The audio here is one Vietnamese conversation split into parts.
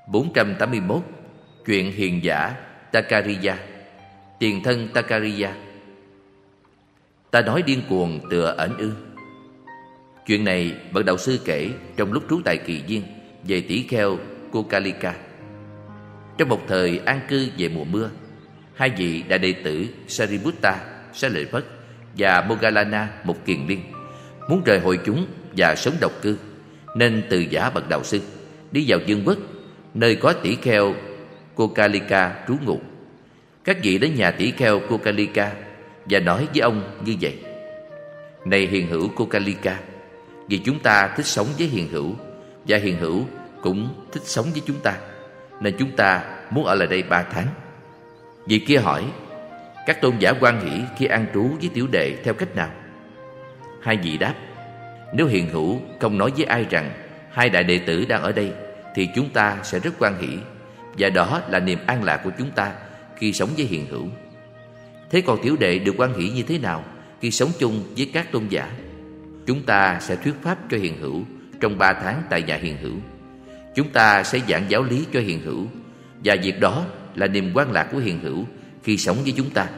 481. Chuyện hiền giả Takariya. Tiền thân Takariya. Ta nói điên cuồng tựa ẩn ư. Chuyện này bậc đạo sư kể trong lúc trú tại Kỳ Viên về tỷ kheo Kokalika. Trong một thời an cư về mùa mưa, hai vị đại đệ tử Sariputta, Xá Lợi Phất và Moggallana, một kiền liên, muốn rời hội chúng và sống độc cư, nên từ giả bậc đạo sư đi vào Dương Quốc, nơi có tỷ kheo Kokalika trú ngụ. Các vị đến nhà tỷ kheo Kokalika và nói với ông như vậy: Này hiền hữu Kokalika, vì chúng ta thích sống với hiền hữu, và hiền hữu cũng thích sống với chúng ta, nên chúng ta muốn ở lại đây 3 tháng. Vị kia hỏi: Các tôn giả hoan hỷ khi an trú với tiểu đệ theo cách nào? Hai vị đáp: Nếu hiền hữu không nói với ai rằng hai đại đệ tử đang ở đây, thì chúng ta sẽ rất hoan hỷ, và đó là niềm an lạc của chúng ta khi sống với hiền hữu. Thế còn tiểu đệ được hoan hỷ như thế nào khi sống chung với các tôn giả? Chúng ta sẽ thuyết pháp cho hiền hữu trong 3 tháng tại nhà hiền hữu. Chúng ta sẽ giảng giáo lý cho hiền hữu, và việc đó là niềm hoan lạc của hiền hữu khi sống với chúng ta.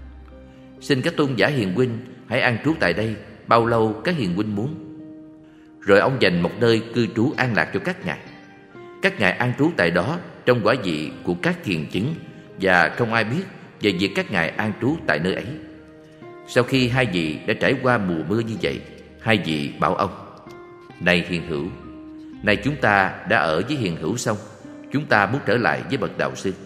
Xin các tôn giả hiền huynh hãy an trú tại đây bao lâu các hiền huynh muốn. Rồi ông dành một nơi cư trú an lạc cho các ngài. Các ngài an trú tại đó trong quả vị của các thiền chứng, và không ai biết về việc các ngài an trú tại nơi ấy. Sau khi hai vị đã trải qua mùa mưa như vậy, hai vị bảo ông: Này hiền hữu, này chúng ta đã ở với hiền hữu xong, chúng ta muốn trở lại với bậc đạo sư.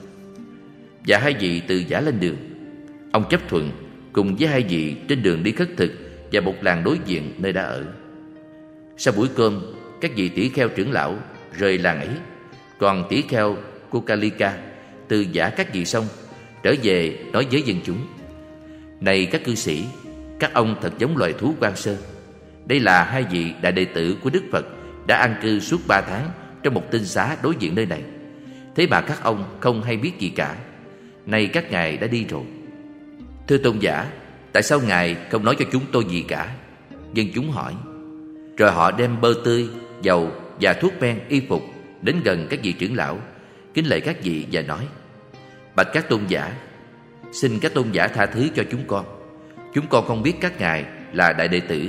Và hai vị từ giả lên đường. Ông chấp thuận cùng với hai vị trên đường đi khất thực và một làng đối diện nơi đã ở. Sau buổi cơm, các vị tỷ kheo trưởng lão rời làng ấy, còn tỷ kheo Kokalika từ giả các vị xong, trở về nói với dân chúng: Này các cư sĩ, các ông thật giống loài thú hoang sơ. Đây là hai vị đại đệ tử của Đức Phật đã an cư suốt 3 tháng trong một tinh xá đối diện nơi này. Thế mà các ông không hay biết gì cả. Nay các ngài đã đi rồi. Thưa tôn giả, tại sao ngài không nói cho chúng tôi gì cả? Dân chúng hỏi. Rồi họ đem bơ tươi, dầu và thuốc men, y phục đến gần các vị trưởng lão, kính lạy các vị và nói: Bạch các tôn giả, xin các tôn giả tha thứ cho chúng con. Chúng con không biết các ngài là đại đệ tử.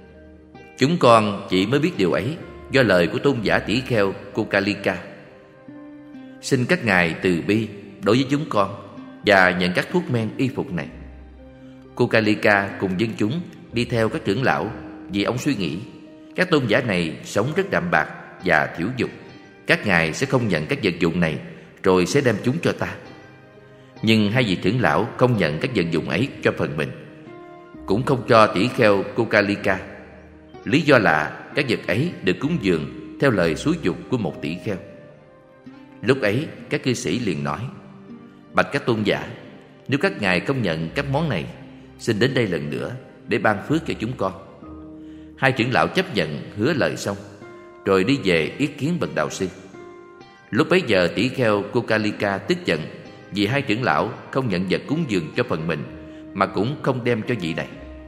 Chúng con chỉ mới biết điều ấy do lời của tôn giả tỷ kheo Kokalika. Xin các ngài từ bi đối với chúng con và nhận các thuốc men, y phục này. Kokalika cùng dân chúng đi theo các trưởng lão, vì ông suy nghĩ các tôn giả này sống rất đạm bạc và thiểu dục. Các ngài sẽ không nhận các vật dụng này, rồi sẽ đem chúng cho ta. Nhưng hai vị trưởng lão không nhận các vật dụng ấy cho phần mình, cũng không cho tỷ kheo Kokalika. Lý do là các vật ấy được cúng dường theo lời xúi giục của một tỷ kheo. Lúc ấy các cư sĩ liền nói: Bạch các tôn giả, nếu các ngài công nhận các món này, xin đến đây lần nữa để ban phước cho chúng con. Hai trưởng lão chấp nhận hứa lời xong, rồi đi về ý kiến bậc đạo sư. Lúc bấy giờ tỷ kheo Kokalika tức giận vì hai trưởng lão không nhận vật cúng dường cho phần mình, mà cũng không đem cho vị này.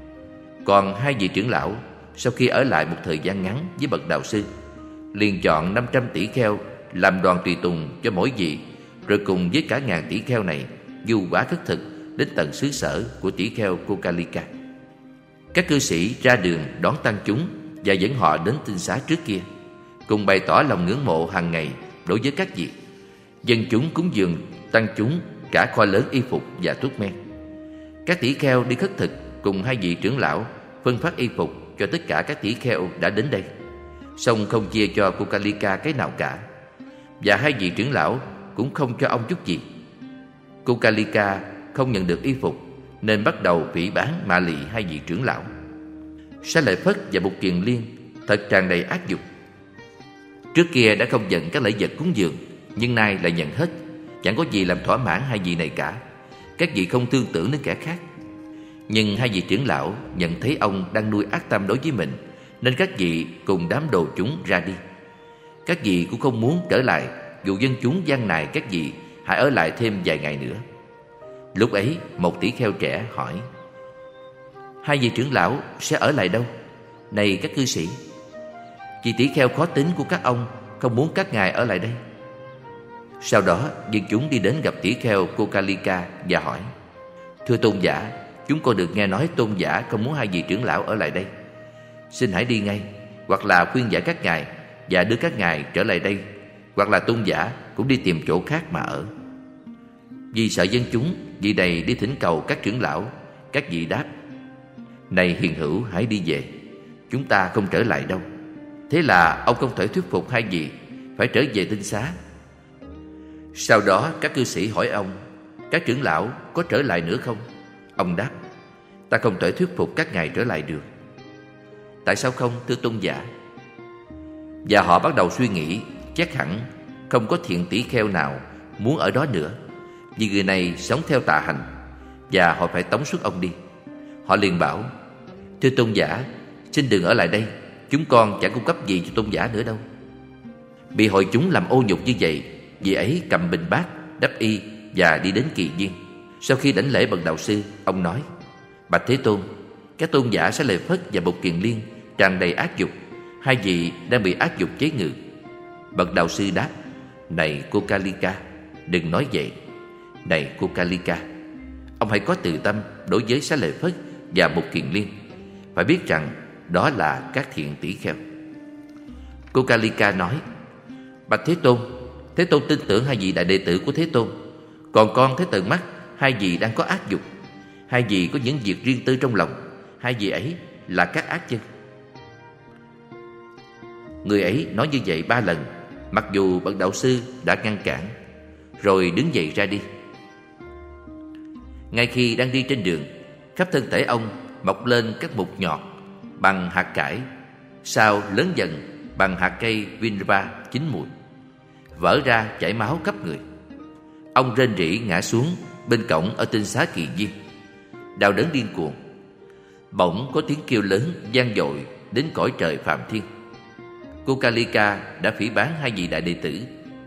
Còn hai vị trưởng lão sau khi ở lại một thời gian ngắn với bậc đạo sư, liền chọn 500 tỷ kheo làm đoàn tùy tùng cho mỗi vị, rồi cùng với cả ngàn tỷ kheo này du quả khất thực đến tận xứ sở của tỷ kheo Kokalika. Các cư sĩ ra đường đón tăng chúng và dẫn họ đến tinh xá trước kia, cùng bày tỏ lòng ngưỡng mộ hàng ngày đối với các vị. Dân chúng cúng dường tăng chúng cả kho lớn y phục và thuốc men. Các tỷ kheo đi khất thực cùng hai vị trưởng lão phân phát y phục cho tất cả các tỷ kheo đã đến đây, song không chia cho Kokalika cái nào cả, và hai vị trưởng lão cũng không cho ông chút gì. Kokalika không nhận được y phục, nên bắt đầu phỉ báng mạ lị hai vị trưởng lão. Xá Lợi Phất và Bụt Kiền Liên thật tràn đầy ác dục. Trước kia đã không nhận các lễ vật cúng dường, nhưng nay lại nhận hết, chẳng có gì làm thỏa mãn hai vị này cả. Các vị không thương tưởng đến kẻ khác. Nhưng hai vị trưởng lão nhận thấy ông đang nuôi ác tâm đối với mình, nên các vị cùng đám đồ chúng ra đi. Các vị cũng không muốn trở lại, dù dân chúng gian nài các vị hãy ở lại thêm vài ngày nữa. Lúc ấy một tỷ kheo trẻ hỏi: Hai vị trưởng lão sẽ ở lại đâu? Này các cư sĩ, vì tỷ kheo khó tính của các ông không muốn các ngài ở lại đây. Sau đó dân chúng đi đến gặp tỷ kheo Kokalika và hỏi: Thưa tôn giả, chúng con được nghe nói tôn giả không muốn hai vị trưởng lão ở lại đây. Xin hãy đi ngay, hoặc là khuyên giải các ngài và đưa các ngài trở lại đây, hoặc là tôn giả cũng đi tìm chỗ khác mà ở. Vì sợ dân chúng, vị này đi thỉnh cầu các trưởng lão. Các vị đáp: Này hiền hữu, hãy đi về, chúng ta không trở lại đâu. Thế là ông không thể thuyết phục hai vị phải trở về tinh xá. Sau đó các cư sĩ hỏi ông: Các trưởng lão có trở lại nữa không? Ông đáp: Ta không thể thuyết phục các ngài trở lại được. Tại sao không, thưa tôn giả? Và họ bắt đầu suy nghĩ, chắc hẳn không có thiện tỷ kheo nào muốn ở đó nữa, vì người này sống theo tà hành, và họ phải tống xuất ông đi. Họ liền bảo: Thưa tôn giả, xin đừng ở lại đây, chúng con chẳng cung cấp gì cho tôn giả nữa đâu. Bị hội chúng làm ô nhục như vậy, vị ấy cầm bình bát, đắp y và đi đến Kỳ Viên. Sau khi đảnh lễ bậc đạo sư, ông nói: Bạch Thế Tôn, các tôn giả Xá Lợi Phất và Bụt Kiền Liên tràn đầy ác dục, hai vị đang bị ác dục chế ngự. Bậc đạo sư đáp: Này Kokalika, đừng nói vậy. Này Kokalika, ông hãy có từ tâm đối với Xá Lợi Phất và Bụt Kiền Liên, phải biết rằng đó là các thiện tỷ kheo. Kokalika nói: Bạch Thế Tôn, Thế Tôn tin tưởng hai vị đại đệ tử của Thế Tôn, còn con thấy tận mắt hai vị đang có ác dục. Hai vị có những việc riêng tư trong lòng, hai vị ấy là các ác chân. Người ấy nói như vậy 3 lần, mặc dù bậc đạo sư đã ngăn cản, rồi đứng dậy ra đi. Ngay khi đang đi trên đường, khắp thân thể ông mọc lên các mụn nhọt bằng hạt cải, sau lớn dần bằng hạt cây vinva chín mùi, vỡ ra chảy máu khắp người. Ông rên rỉ ngã xuống bên cổng ở tinh xá Kỳ Viên, đau đớn điên cuồng. Bỗng có tiếng kêu lớn vang dội đến cõi trời Phạm Thiên. Kokalika đã phỉ báng hai vị đại đệ tử.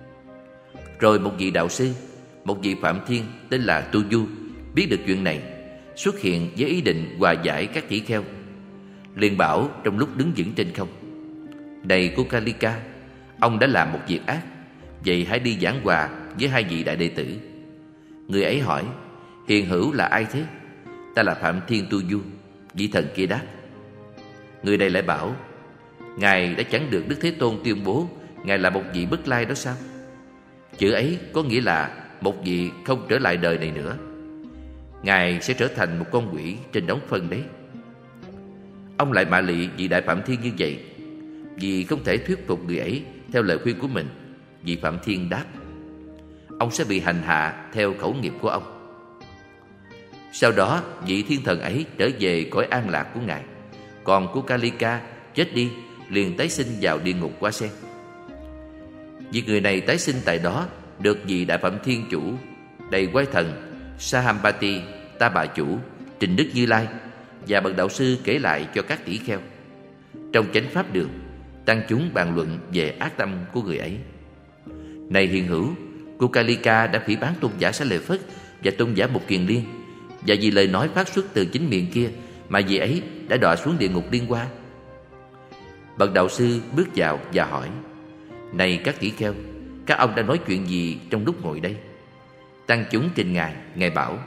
Rồi một vị đạo sư, một vị Phạm Thiên tên là Tu Du, biết được chuyện này, xuất hiện với ý định hòa giải các tỷ kheo. Liền bảo trong lúc đứng vững trên không: Này Kokalika, ông đã làm một việc ác, vậy hãy đi giảng hòa với hai vị đại đệ tử. Người ấy hỏi: Hiền hữu là ai thế? Ta là Phạm Thiên Tu Du. Vị thần kia đáp. Người này lại bảo: Ngài đã chẳng được Đức Thế Tôn tuyên bố Ngài là một vị bất lai đó sao? Chữ ấy có nghĩa là một vị không trở lại đời này nữa. Ngài sẽ trở thành một con quỷ trên đống phân đấy. Ông lại mạ lị vị đại Phạm Thiên như vậy. Vì không thể thuyết phục người ấy theo lời khuyên của mình, vị Phạm Thiên đáp: Ông sẽ bị hành hạ theo khẩu nghiệp của ông. Sau đó vị thiên thần ấy trở về cõi an lạc của Ngài, còn Kokalika chết đi liền tái sinh vào địa ngục Hoa Sen. Vì người này tái sinh tại đó được vị đại Phạm Thiên chủ, đầy quái thần Sahampati, Ta Bà Chủ, Trình Đức Như Lai và bậc đạo sư kể lại cho các tỷ kheo. Trong chánh pháp đường, tăng chúng bàn luận về ác tâm của người ấy. Này hiền hữu, Kokalika đã phỉ báng tôn giả Xá Lợi Phất và tôn giả Bụt Kiền Liên, và vì lời nói phát xuất từ chính miệng kia mà vị ấy đã đọa xuống địa ngục Liên Hoa. Bậc đạo sư bước vào và hỏi: Này các tỷ kheo, các ông đã nói chuyện gì trong lúc ngồi đây? Tăng chúng trình Ngài. Ngài bảo: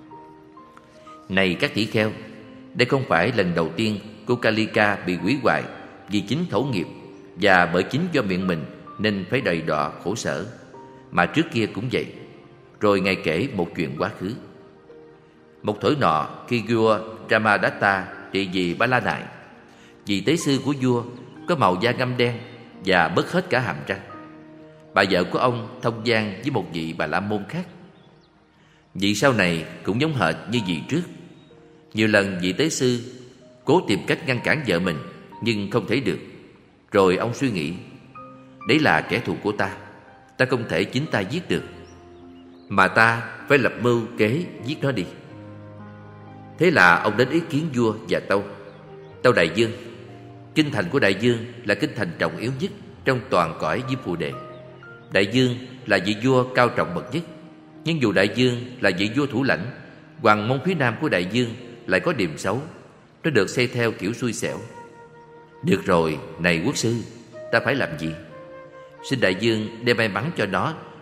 Này các tỷ kheo, đây không phải lần đầu tiên Kokalika bị hủy hoại vì chính khẩu nghiệp và bởi chính do miệng mình nên phải đầy đọa khổ sở, mà trước kia cũng vậy. Rồi Ngài kể một chuyện quá khứ. Một thuở nọ, khi vua Ramadatta trị vì Ba La Nại, vị tế sư của vua có màu da ngăm đen và bớt hết cả hàm răng. Bà vợ của ông thông gian với một vị Bà La Môn khác. Vị sau này cũng giống hệt như vị trước. Nhiều lần vị tế sư cố tìm cách ngăn cản vợ mình, nhưng không thể được. Rồi ông suy nghĩ: Đấy là kẻ thù của ta, ta không thể chính ta giết được, mà ta phải lập mưu kế giết nó đi. Thế là ông đến ý kiến vua và Tâu Đại Dương. Kinh thành của Đại Dương là kinh thành trọng yếu nhất trong toàn cõi Diêm Phù Đề. Đại Dương là vị vua cao trọng bậc nhất. Nhưng dù Đại Dương là vị vua thủ lãnh, hoàng môn phía nam của Đại Dương lại có điểm xấu. Nó được xây theo kiểu xui xẻo. Được rồi, này quốc sư, ta phải làm gì? Xin Đại Dương đem may mắn cho nó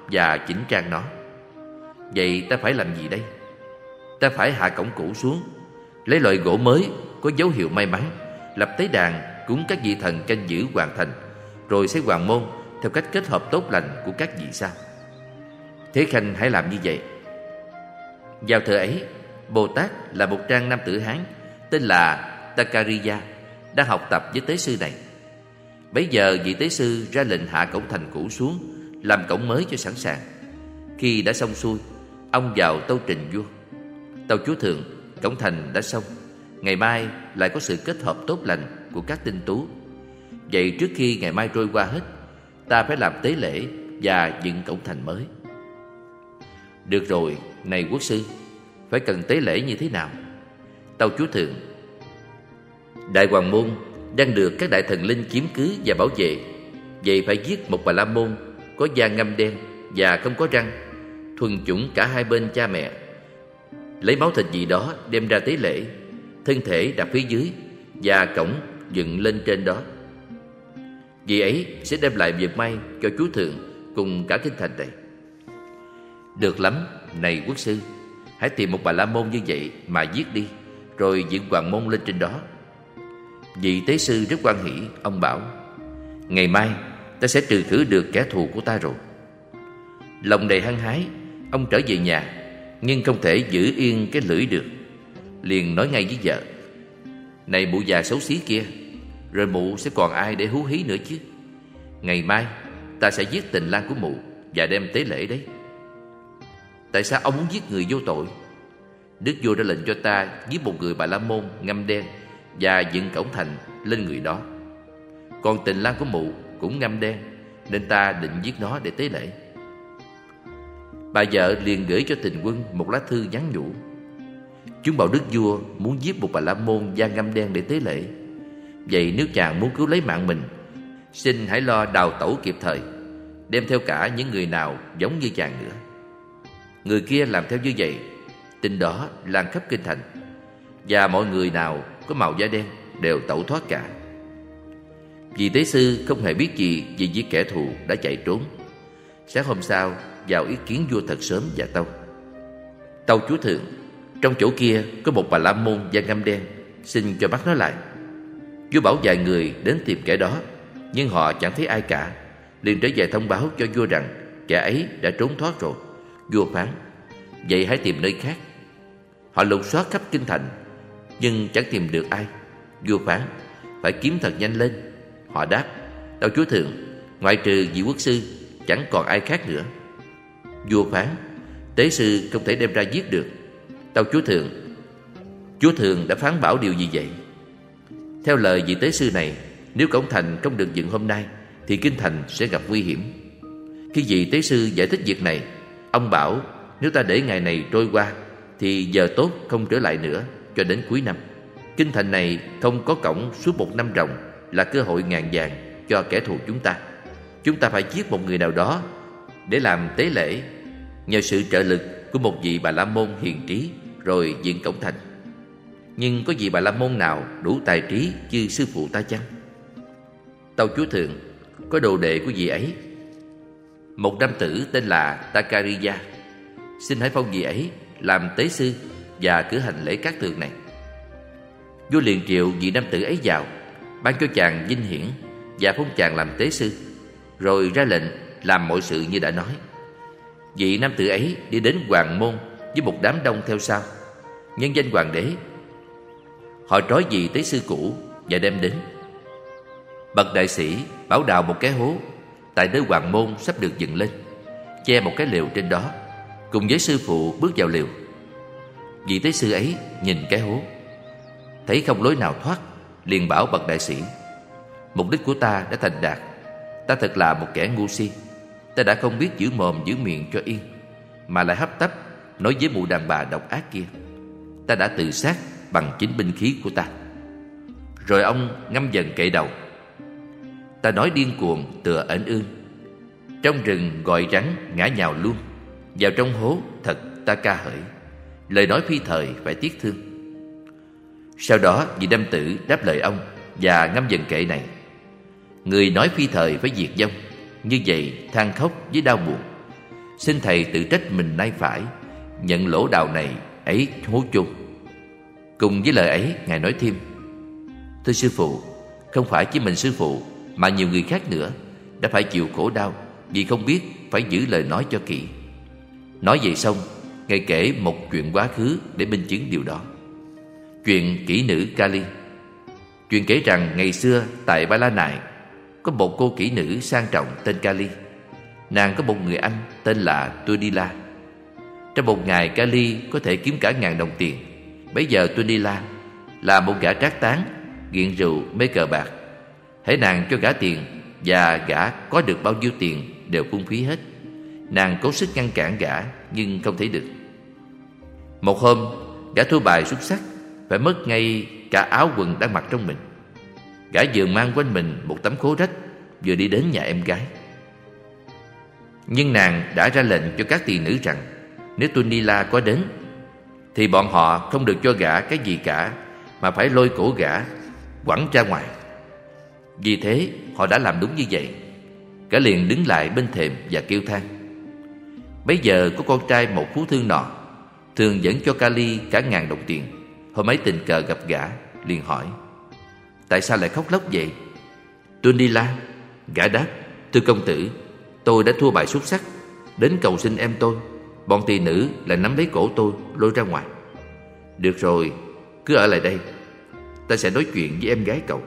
và chỉnh trang nó. Vậy ta phải làm gì đây? Ta phải hạ cổng cũ xuống, lấy loại gỗ mới có dấu hiệu may mắn, lập tế đàn cúng các vị thần canh giữ hoàn thành, rồi xây hoàng môn theo cách kết hợp tốt lành của các vị sao. Thế Khanh hãy làm như vậy. Vào thời ấy, Bồ Tát là một trang nam tử Hán tên là Takariya đang học tập với tế sư này. Bấy giờ vị tế sư ra lệnh hạ cổng thành cũ xuống, làm cổng mới cho sẵn sàng. Khi đã xong xuôi, ông vào tâu trình vua: Tâu chúa thượng, cổng thành đã xong, ngày mai lại có sự kết hợp tốt lành của các tinh tú. Vậy trước khi ngày mai trôi qua hết, ta phải làm tế lễ và dựng cổng thành mới. Được rồi, này quốc sư, phải cần tế lễ như thế nào? Tâu chúa thượng, Đại Hoàng Môn đang được các đại thần linh chiếm cứ và bảo vệ. Vậy phải giết một Bà La Môn có da ngăm đen và không có răng, thuần chủng cả hai bên cha mẹ. Lấy máu thịt gì đó đem ra tế lễ, thân thể đặt phía dưới và cổng dựng lên trên đó. Vì ấy sẽ đem lại việc may cho chúa thượng cùng cả kinh thành này. Được lắm, này quốc sư, hãy tìm một Bà La Môn như vậy mà giết đi, rồi dựng hoàng môn lên trên đó. Vị tế sư rất hoan hỉ, ông bảo: Ngày mai ta sẽ trừ khử được kẻ thù của ta rồi. Lòng đầy hăng hái, ông trở về nhà, nhưng không thể giữ yên cái lưỡi được. Liền nói ngay với vợ: Này mụ già xấu xí kia, rồi mụ sẽ còn ai để hú hí nữa chứ? Ngày mai ta sẽ giết tình lang của mụ và đem tế lễ đấy. Tại sao ông muốn giết người vô tội? Đức vua đã lệnh cho ta giết một người Bà La Môn ngăm đen và dựng cổng thành lên người đó. Còn tình lang của mụ cũng ngăm đen, nên ta định giết nó để tế lễ. Bà vợ liền gửi cho Tình Quân một lá thư nhắn nhủ: Chúng bảo đức vua muốn giết một Bà La Môn da ngăm đen để tế lễ. Vậy nếu chàng muốn cứu lấy mạng mình, xin hãy lo đào tẩu kịp thời, đem theo cả những người nào giống như chàng nữa. Người kia làm theo như vậy, tin đó lan khắp kinh thành, và mọi người nào có màu da đen đều tẩu thoát cả. Vị tế sư không hề biết gì về việc kẻ thù đã chạy trốn. Sáng hôm sau vào ý kiến vua thật sớm và tâu: Tâu chúa thượng, trong chỗ kia có một Bà La Môn da ngăm đen, xin cho bắt nó lại. Vua bảo vài người đến tìm kẻ đó, nhưng họ chẳng thấy ai cả. Liền trở về thông báo cho vua rằng kẻ ấy đã trốn thoát rồi. Vua phán: Vậy hãy tìm nơi khác. Họ lục soát khắp kinh thành, nhưng chẳng tìm được ai. Vua phán: Phải kiếm thật nhanh lên. Họ đáp: Tâu chúa thượng, ngoại trừ vị quốc sư, chẳng còn ai khác nữa. Vua phán: Tế sư không thể đem ra giết được. Tâu chúa thượng đã phán bảo điều gì vậy? Theo lời vị tế sư này, nếu cổng thành không được dựng hôm nay, thì kinh thành sẽ gặp nguy hiểm. Khi vị tế sư giải thích việc này, ông bảo nếu ta để ngày này trôi qua, thì giờ tốt không trở lại nữa cho đến cuối năm. Kinh thành này không có cổng suốt một năm ròng là cơ hội ngàn vàng cho kẻ thù chúng ta. Chúng ta phải giết một người nào đó để làm tế lễ, nhờ sự trợ lực của một vị Bà La Môn hiền trí, rồi dựng cổng thành. Nhưng có vị Bà La Môn nào đủ tài trí như sư phụ ta chăng? Tâu chúa thượng, có đồ đệ của vị ấy, một nam tử tên là Takariya. Xin hãy phong vị ấy làm tế sư và cử hành lễ cát tường này. Vua liền triệu vị nam tử ấy vào, ban cho chàng vinh hiển và phong chàng làm tế sư, rồi ra lệnh làm mọi sự như đã nói. Vị nam tử ấy đi đến hoàng môn với một đám đông theo sau, nhân danh hoàng đế. Họ trói vị tế sư cũ và đem đến. Bậc đại sĩ bảo đào một cái hố tại nơi hoàng môn sắp được dựng lên, che một cái lều trên đó, cùng với sư phụ bước vào lều. Vị tế sư ấy nhìn cái hố, thấy không lối nào thoát, liền bảo bậc đại sĩ: Mục đích của ta đã thành đạt. Ta thật là một kẻ ngu si. Ta đã không biết giữ mồm giữ miệng cho yên, mà lại hấp tấp nói với mụ đàn bà độc ác kia. Ta đã tự sát bằng chính binh khí của ta. Rồi ông ngâm dần kệ đầu: Ta nói điên cuồng tựa ẩn ương, trong rừng gọi rắn ngã nhào luôn, vào trong hố thật ta ca hởi, lời nói phi thời phải tiếc thương. Sau đó vị nam tử đáp lời ông và ngâm dần kệ này: Người nói phi thời phải diệt vong, như vậy than khóc với đau buồn. Xin thầy tự trách mình nay phải, nhận lỗ đào này ấy hố chôn. Cùng với lời ấy, Ngài nói thêm: Thưa sư phụ, không phải chỉ mình sư phụ mà nhiều người khác nữa đã phải chịu khổ đau vì không biết phải giữ lời nói cho kỹ. Nói vậy xong, Ngài kể một chuyện quá khứ để minh chứng điều đó. Chuyện kỹ nữ Kali. Chuyện kể rằng ngày xưa tại Ba La Nại có một cô kỹ nữ sang trọng tên Kali. Nàng có một người anh tên là Tunila. Trong một ngày, Kali có thể kiếm cả 1000 đồng tiền. Bấy giờ Tunila là một gã trác tán, nghiện rượu, mê cờ bạc. Hễ nàng cho gã tiền và gã có được bao nhiêu tiền đều phung phí hết. Nàng cố sức ngăn cản gã nhưng không thể được. Một hôm, gã thua bài xuất sắc, phải mất ngay cả áo quần đang mặc trong mình. Gã vừa mang quanh mình một tấm khố rách, vừa đi đến nhà em gái. Nhưng nàng đã ra lệnh cho các tỳ nữ rằng nếu Tunila có đến thì bọn họ không được cho gã cái gì cả, mà phải lôi cổ gã quẳng ra ngoài. Vì thế họ đã làm đúng như vậy. Gã liền đứng lại bên thềm và kêu than. Bấy giờ có con trai một phú thương nọ thường dẫn cho Kali cả 1000 đồng tiền. Hôm ấy tình cờ gặp gã, liền hỏi: Tại sao lại khóc lóc vậy? Tunila, gã đáp: Thưa công tử, tôi đã thua bài xuất sắc, đến cầu xin em tôi. Bọn tỳ nữ lại nắm lấy cổ tôi, lôi ra ngoài. Được rồi, cứ ở lại đây, ta sẽ nói chuyện với em gái cậu.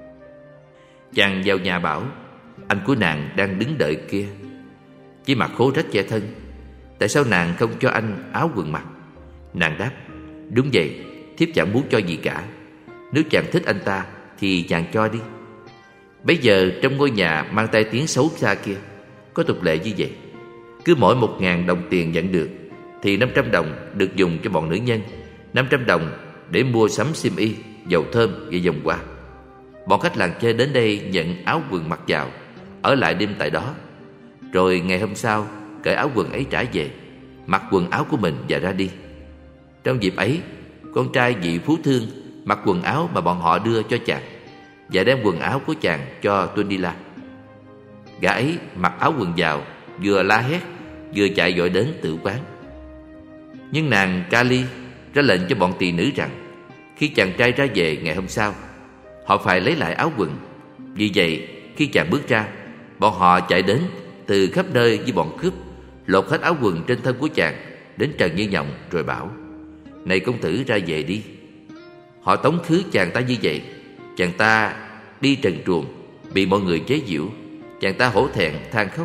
Chàng vào nhà bảo: Anh của nàng đang đứng đợi kia, chỉ mặc khố rách che thân. Tại sao nàng không cho anh áo quần mặc? Nàng đáp: Đúng vậy, thiếp chẳng muốn cho gì cả. Nếu chàng thích anh ta thì chàng cho đi. Bấy giờ trong ngôi nhà mang tai tiếng xấu xa kia có tục lệ như vậy: cứ mỗi 1000 đồng tiền nhận được thì 500 đồng được dùng cho bọn nữ nhân, 500 đồng để mua sắm xiêm y, dầu thơm và vòng hoa. Bọn khách làng chơi đến đây nhận áo quần mặc vào, ở lại đêm tại đó. Rồi ngày hôm sau cởi áo quần ấy trả về, mặc quần áo của mình và ra đi. Trong dịp ấy, con trai vị phú thương mặc quần áo mà bọn họ đưa cho chàng và đem quần áo của chàng cho Tunila. Gã ấy mặc áo quần vào, vừa la hét vừa chạy vội đến tự quán. Nhưng nàng Kali ra lệnh cho bọn tỳ nữ rằng khi chàng trai ra về ngày hôm sau, họ phải lấy lại áo quần. Vì vậy khi chàng bước ra, bọn họ chạy đến từ khắp nơi với bọn cướp, lột hết áo quần trên thân của chàng đến trần như nhộng, rồi bảo: Này công tử, ra về đi. Họ tống khứ chàng ta như vậy. Chàng ta đi trần truồng, bị mọi người chế giễu. Chàng ta hổ thẹn than khóc.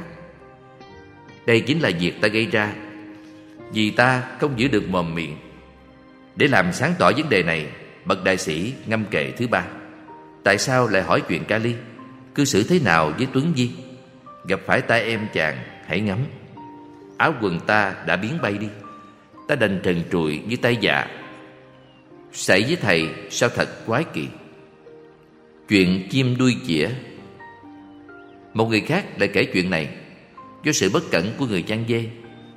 Đây chính là việc ta gây ra, vì ta không giữ được mồm miệng. Để làm sáng tỏ vấn đề này, bậc đại sĩ ngâm kệ thứ 3: Tại sao lại hỏi chuyện Kali? Cư xử thế nào với Tuấn Di? Gặp phải tay em chàng, hãy ngắm. Áo quần ta đã biến bay đi, ta đành trần trụi như tay dạ. Xảy với thầy sao thật quái kỳ. Chuyện chim đuôi chĩa. Một người khác lại kể chuyện này do sự bất cẩn của người chăn dê.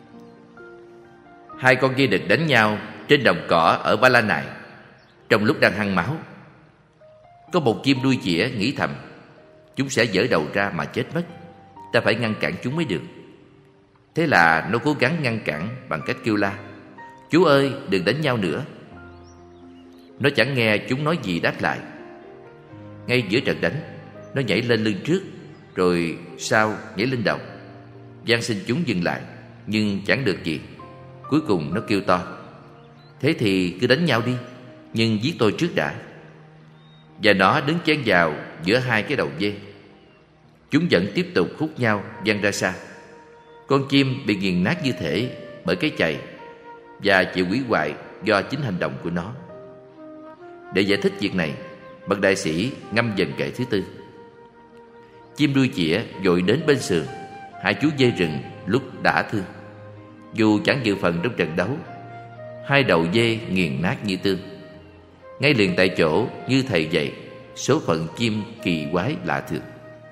2 con dê đực đánh nhau trên đồng cỏ ở Ba La Nại. Trong lúc đang hăng máu, có một chim đuôi chĩa nghĩ thầm: Chúng sẽ giở đầu ra mà chết mất, ta phải ngăn cản chúng mới được. Thế là nó cố gắng ngăn cản bằng cách kêu la: Chú ơi, đừng đánh nhau nữa. Nó chẳng nghe chúng nói gì đáp lại. Ngay giữa trận đánh, nó nhảy lên lưng trước, rồi sau nhảy lên đầu, van xin chúng dừng lại, nhưng chẳng được gì. Cuối cùng nó kêu to: Thế thì cứ đánh nhau đi, nhưng giết tôi trước đã. Và nó đứng chen vào giữa 2 cái đầu dê. Chúng vẫn tiếp tục hút nhau văng ra xa. Con chim bị nghiền nát như thể bởi cái chày và chịu hủy hoại do chính hành động của nó. Để giải thích việc này, bậc đại sĩ ngâm dần kệ thứ 4: Chim đuôi chĩa vội đến bên sườn 2 chú dê rừng lúc đã thương. Dù chẳng dự phần trong trận đấu, 2 đầu dê nghiền nát như tương. Ngay liền tại chỗ như thầy dạy, số phận chim kỳ quái lạ thường.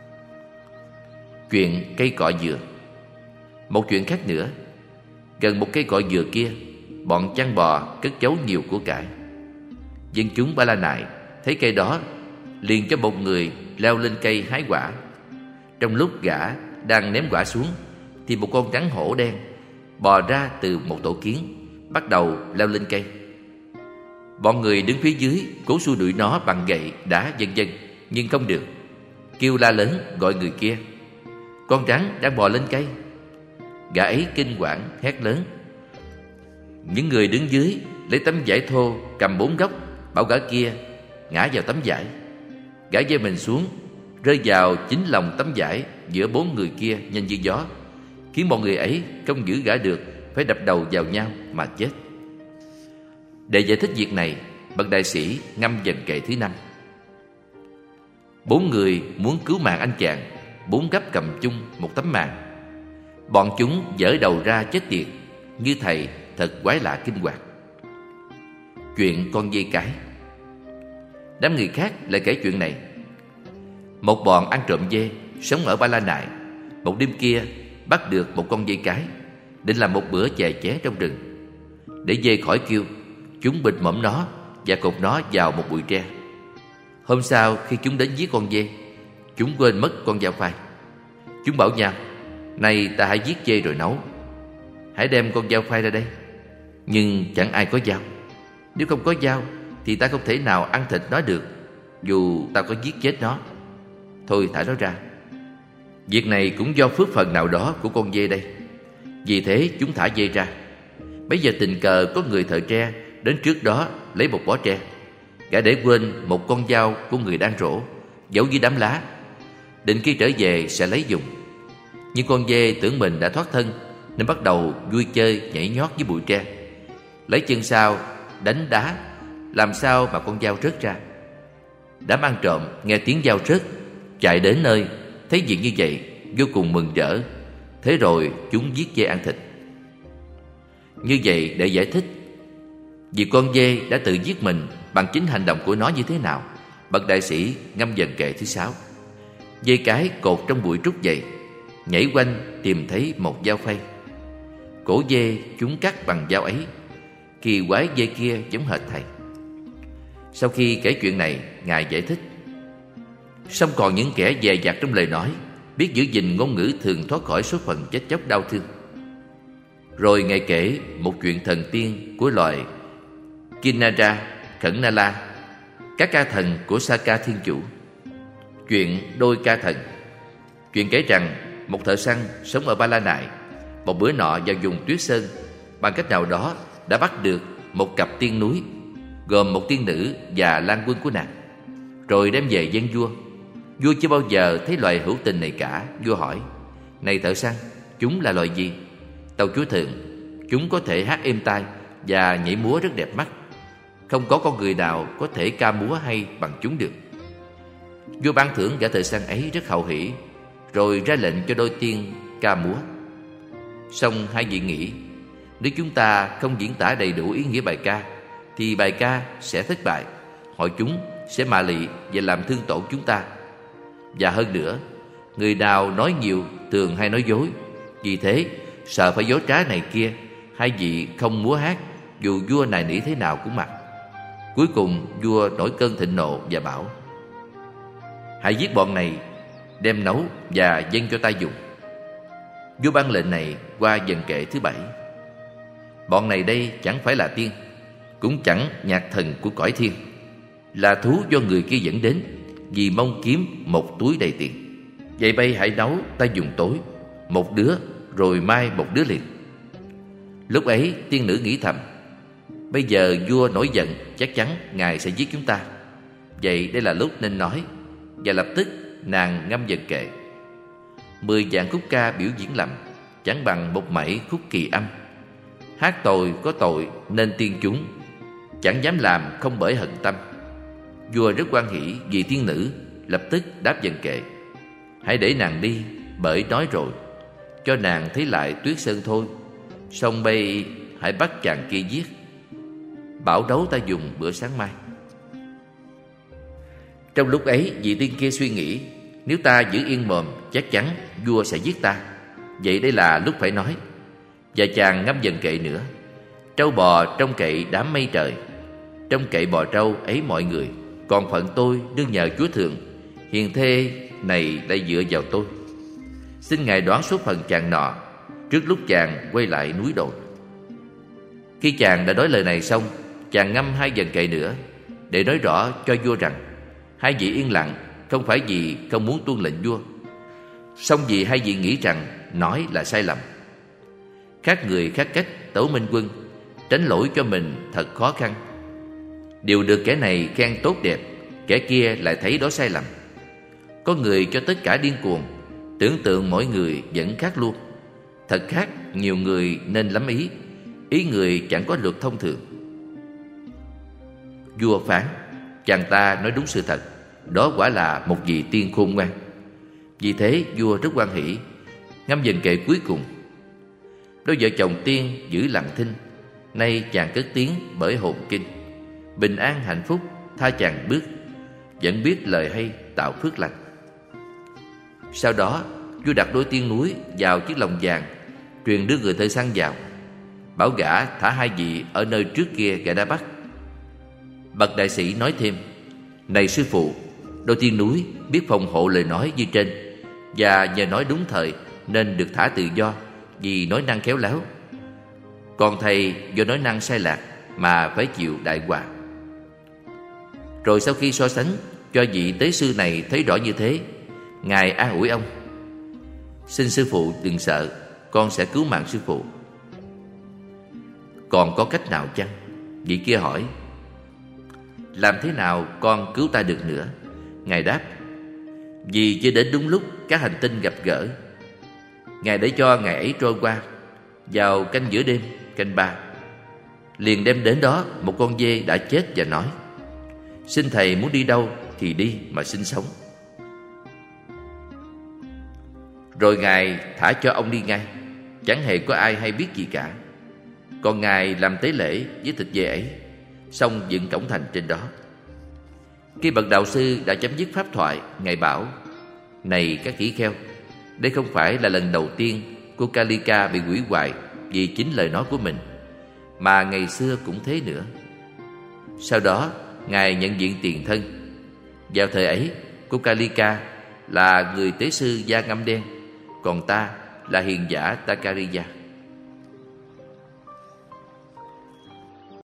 Chuyện cây cọ dừa. Một chuyện khác nữa: gần một cây cọ dừa kia, bọn chăn bò cất giấu nhiều của cải. Dân chúng Ba La Nại thấy cây đó, liền cho một người leo lên cây hái quả. Trong lúc gã đang ném quả xuống, thì một con rắn hổ đen bò ra từ một tổ kiến, bắt đầu leo lên cây. Bọn người đứng phía dưới cố xua đuổi nó bằng gậy, đá vân vân, nhưng không được. Kêu la lớn gọi người kia: "Con rắn đang bò lên cây!" Gã ấy kinh hoàng hét lớn. Những người đứng dưới lấy tấm vải thô cầm 4 góc, bảo gã kia ngã vào tấm vải. Gã giơ mình xuống, rơi vào chính lòng tấm vải giữa 4 người kia nhanh như gió, khiến mọi người ấy không giữ gã được, phải đập đầu vào nhau mà chết. Để giải thích việc này, bậc đại sĩ ngâm dần kệ thứ 5. 4 người muốn cứu mạng anh chàng, 4 gấp cầm chung một tấm màn. Bọn chúng giở đầu ra chết tiệt, như thầy thật quái lạ kinh hoàng. Chuyện con dê cái. Đám người khác lại kể chuyện này. Một bọn ăn trộm dê sống ở Ba La Nại, một đêm kia bắt được một con dê cái, định làm một bữa chè ché trong rừng. Để dê khỏi kêu, chúng bịt mõm nó và cột nó vào một bụi tre. Hôm sau khi chúng đến giết con dê, chúng quên mất con dao phai. Chúng bảo nhau: "Này, ta hãy giết dê rồi nấu. Hãy đem con dao phai ra đây." Nhưng chẳng ai có dao. Nếu không có dao thì ta không thể nào ăn thịt nó được, dù ta có giết chết nó. Thôi thả nó ra. Việc này cũng do phước phần nào đó của con dê đây. Vì thế chúng thả dê ra. Bấy giờ tình cờ có người thợ tre đến trước đó lấy một bó tre. Gã để quên một con dao của người đang rổ, giấu dưới đám lá, định khi trở về sẽ lấy dùng. Nhưng con dê tưởng mình đã thoát thân, nên bắt đầu vui chơi nhảy nhót với bụi tre, lấy chân sau đánh đá, làm sao mà con dao rớt ra. Đám ăn trộm nghe tiếng dao rớt, chạy đến nơi, thấy việc như vậy vô cùng mừng rỡ. Thế rồi chúng giết dê ăn thịt. Như vậy để giải thích vì con dê đã tự giết mình bằng chính hành động của nó như thế nào, bậc đại sĩ ngâm dần kệ thứ 6. Dê cái cột trong bụi trúc dày, nhảy quanh tìm thấy một dao phay. Cổ dê chúng cắt bằng dao ấy. Kỳ quái dê kia giống hệt thầy. Sau khi kể chuyện này, Ngài giải thích: song còn những kẻ dè dặt trong lời nói, biết giữ gìn ngôn ngữ thường thoát khỏi số phận chết chóc đau thương. Rồi Ngài kể một chuyện thần tiên của loài Kinara, Khẩn Na La, các ca thần của Saka Thiên Chủ. Chuyện đôi ca thần. Chuyện kể rằng một thợ săn sống ở Ba La Nại một bữa nọ vào vùng Tuyết Sơn, bằng cách nào đó đã bắt được một cặp tiên núi, gồm một tiên nữ và lang quân của nàng, rồi đem về dâng vua. Vua chưa bao giờ thấy loài hữu tình này cả. Vua hỏi: "Này thợ săn, chúng là loài gì?" Tâu chúa thượng: "Chúng có thể hát êm tai và nhảy múa rất đẹp mắt. Không có con người nào có thể ca múa hay bằng chúng được." Vua ban thưởng gã thợ săn ấy rất hậu hỷ, rồi ra lệnh cho đôi tiên ca múa. Song hai vị nghĩ, nếu chúng ta không diễn tả đầy đủ ý nghĩa bài ca thì bài ca sẽ thất bại, hội chúng sẽ mạ lị và làm thương tổn chúng ta. Và hơn nữa, người nào nói nhiều thường hay nói dối. Vì thế, sợ phải dối trá này kia, hai vị không múa hát, dù vua nài nỉ thế nào cũng mặc. Cuối cùng vua nổi cơn thịnh nộ và bảo: "Hãy giết bọn này, đem nấu và dâng cho ta dùng." Vua ban lệnh này qua dần kệ thứ 7. Bọn này đây chẳng phải là tiên, cũng chẳng nhạc thần của cõi thiên, là thú do người kia dẫn đến, vì mong kiếm một túi đầy tiền. Vậy bây hãy nấu, ta dùng tối, một đứa rồi mai một đứa liền. Lúc ấy tiên nữ nghĩ thầm: bây giờ vua nổi giận, chắc chắn ngài sẽ giết chúng ta. Vậy đây là lúc nên nói. Và lập tức nàng ngâm dần kệ: 10 vạn khúc ca biểu diễn lầm, chẳng bằng một mảy khúc kỳ âm. Hát tồi có tội nên tiên chúng, chẳng dám làm không bởi hận tâm. Vua rất hoan hỉ vì tiên nữ, lập tức đáp dần kệ: hãy để nàng đi, bởi nói rồi, cho nàng thấy lại Tuyết Sơn thôi. Xong bây hãy bắt chàng kia giết, bảo đấu ta dùng bữa sáng mai. Trong lúc ấy, vị tiên kia suy nghĩ: nếu ta giữ yên mồm, chắc chắn vua sẽ giết ta. Vậy đây là lúc phải nói. Và chàng ngâm dần kệ nữa: trâu bò trong kệ đám mây trời, trong kệ bò trâu ấy mọi người, còn phận tôi nương nhờ Chúa Thượng, hiền thê này lại dựa vào tôi. Xin ngài đoán số phận chàng nọ, trước lúc chàng quay lại núi đồi. Khi chàng đã nói lời này xong, chàng ngâm 2 vần kệ nữa để nói rõ cho vua rằng hai vị yên lặng không phải vì không muốn tuân lệnh vua, song vì hai vị nghĩ rằng nói là sai lầm. Khác người khác cách tấu minh quân, tránh lỗi cho mình thật khó khăn. Điều được kẻ này khen tốt đẹp, kẻ kia lại thấy đó sai lầm. Có người cho tất cả điên cuồng, tưởng tượng mỗi người vẫn khác luôn. Thật khác, nhiều người nên lắm ý, ý người chẳng có luật thông thường. Vua phán, chàng ta nói đúng sự thật, đó quả là một vị tiên khôn ngoan. Vì thế vua rất hoan hỷ, ngâm vần kệ cuối cùng. Đôi vợ chồng tiên giữ lặng thinh, nay chàng cất tiếng bởi hồn kinh. Bình an hạnh phúc tha chàng bước, vẫn biết lời hay tạo phước lành. Sau đó vua đặt đôi tiên núi vào chiếc lồng vàng, truyền đưa người thợ săn vào, bảo gã thả hai vị ở nơi trước kia gã đã bắt. Bậc đại sĩ nói thêm, này sư phụ, đôi tiên núi biết phòng hộ lời nói như trên, và nhờ nói đúng thời nên được thả tự do vì nói năng khéo léo. Còn thầy do nói năng sai lạc mà phải chịu đại họa. Rồi sau khi so sánh cho vị tế sư này thấy rõ như thế, ngài an ủi ông, xin sư phụ đừng sợ, con sẽ cứu mạng sư phụ. Còn có cách nào chăng? Vị kia hỏi. Làm thế nào con cứu ta được nữa? Ngài đáp, vì chưa đến đúng lúc các hành tinh gặp gỡ. Ngài để cho ngày ấy trôi qua. Vào canh giữa đêm, canh 3, liền đem đến đó một con dê đã chết và nói, xin thầy muốn đi đâu thì đi mà sinh sống. Rồi ngài thả cho ông đi ngay, chẳng hề có ai hay biết gì cả. Còn ngài làm tế lễ với thịt dê ấy, xong dựng cổng thành trên đó. Khi bậc đạo sư đã chấm dứt pháp thoại, ngài bảo, này các khỉ kheo, đây không phải là lần đầu tiên cô Kalika bị hủy hoại vì chính lời nói của mình, mà ngày xưa cũng thế nữa. Sau đó ngài nhận diện tiền thân. Vào thời ấy, cô Kalika là người tế sư da ngăm đen, còn ta là hiền giả Takariya.